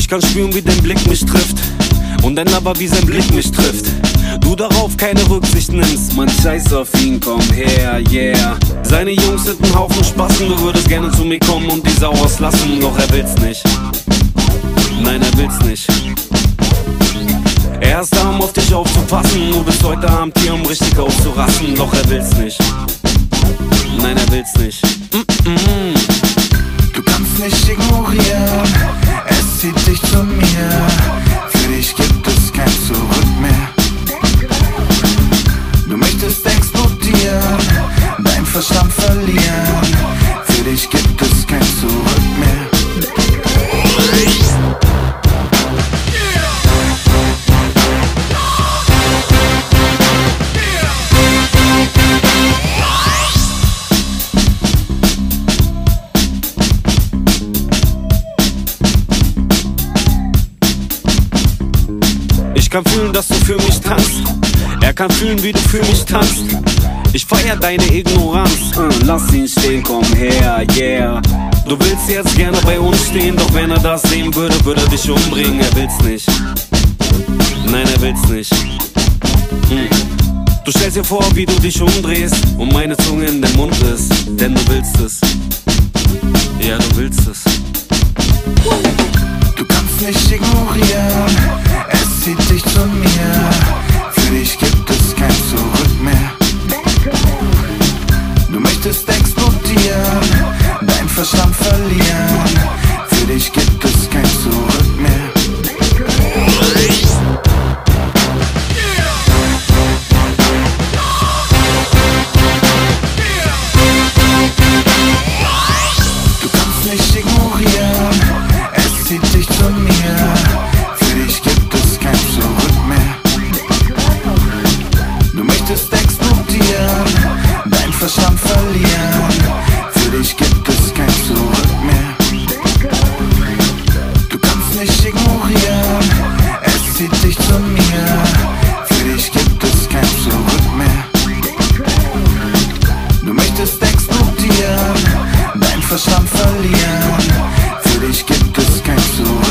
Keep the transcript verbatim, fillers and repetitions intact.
Ich kann spüren, wie dein Blick mich trifft und dann aber wie sein Blick mich trifft. Du darauf keine Rücksicht nimmst, man scheiß auf ihn, komm her, yeah. Seine Jungs sind ein Haufen Spasten, du würdest gerne zu mir kommen und die Sau auslassen, doch er will's nicht. Nein, er will's nicht. Er ist da, um auf dich aufzupassen, du bist heute Abend hier, um richtig auszurasten, doch er will's nicht. Nein, er will's nicht. Mm-mm. Du kannst nicht ignorieren, es zieht dich zu mir. Für dich gibt es kein Zurück mehr. Du möchtest explodieren, dein Verstand verlieren. Für dich gibt es kein Zurück mehr. Ich kann fühlen, dass du für mich tanzt. Er kann fühlen, wie du für mich tanzt. Ich feier deine Ignoranz. uh, Lass ihn stehen, komm her, yeah. Du willst jetzt gerne bei uns stehen, doch wenn er das sehen würde, würde er dich umbringen. Er will's nicht. Nein, er will's nicht. hm. Du stellst dir vor, wie du dich umdrehst und meine Zunge in dein Mund ist, denn du willst es. Ja, du willst es. Du kannst nicht ignorieren, es zieht dich zu mir. Für dich gibt es kein Zurück mehr. Du möchtest explodieren, dein Verstand verlieren. Für dich gibt es kein Zurück mehr. Du kannst nicht ignorieren, es zieht dich zu mir. Für dich gibt es kein Zurück mehr. Du möchtest explodieren, dein Verstand verlieren. Für dich gibt es kein Zurück mehr. Du kannst nicht ignorieren, es zieht dich zu mir. Für dich gibt es kein Zurück mehr. Du möchtest explodieren, dein Verstand verlieren. Für dich gibt es kein Zurück mehr.